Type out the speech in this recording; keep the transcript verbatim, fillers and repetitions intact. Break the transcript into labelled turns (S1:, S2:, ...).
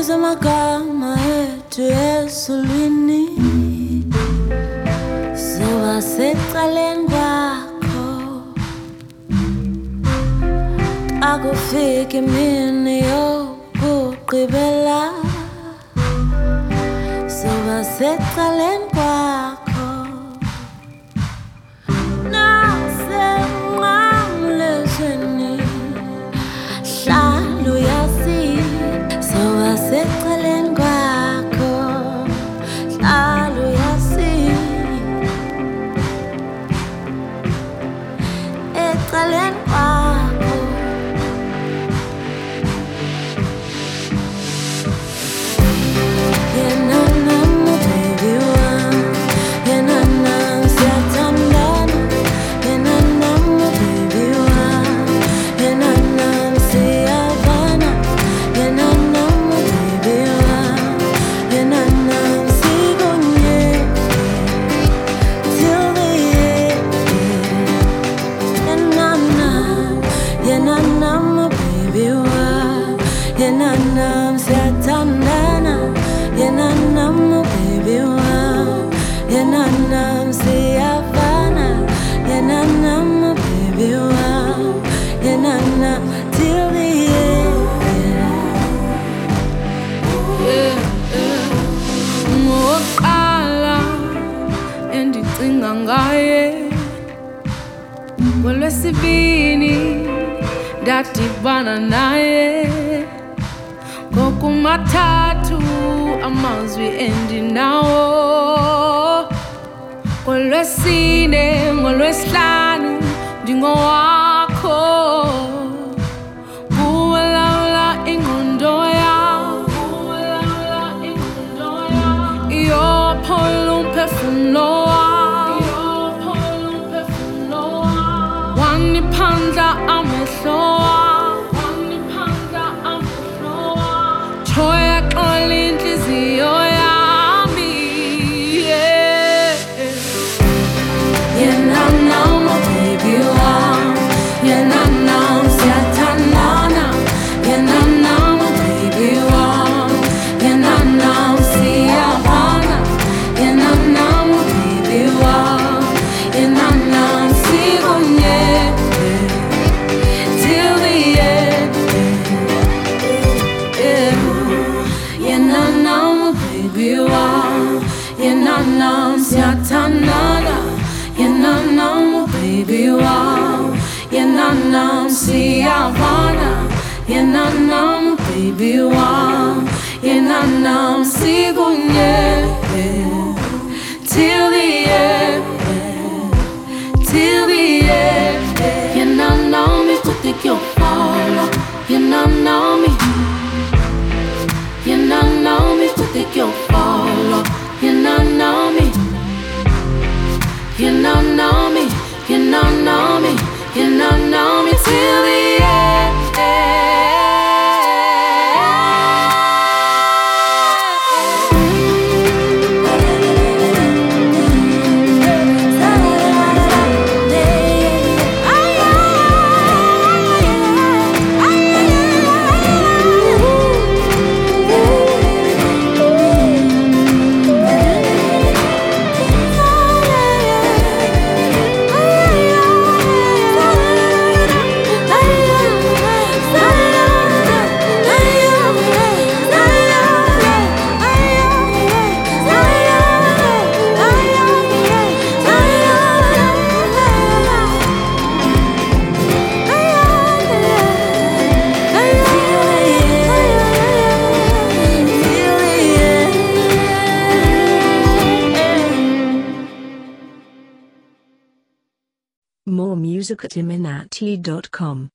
S1: amagama ethu esulwini zoba secaleni kwakho akufike imini yokugqibela zoba secaleni kwakho nasemnqamlezweni hlala uyazi zoba secaleni kwakho hlala uyazi ecaleni kwakho yena nami baby wami yena nami siyathandana yena nami baby wami yena nami siyavana yena nami baby wami yena nami sikunye till the end yena nami yena nami baby wami yena nami siyathandana yena nami baby wami yena nami siyavana yena nami baby wami yena nami till the end.
S2: Ngoqala endicinga ngaye ngolwesibini ndadibana naye ngokumathathu amazwi endinawo ngolwesine ngolwesihlanu ndingowakho kuwalawula ingqondo yam iyophola umphefumlo wam waniphandla amehlo wam choya xola inhliziyo yami
S1: Yena nami baby wami yena nami siyathandana yena nami baby wami yena nami siyavana yena nami baby wami yena nami sikunye till the end yena nami baby wami yena nami siyathandana yena nami baby wami yena nami siyavana yena nami baby wami yena nami sikunye till the end till the end yena nami kuthi kuyofala yena nami yena nami kuthi kuyofala yena nami you know, know me, you know, know me, you know, know me till the end.
S3: More music at iminati dot com.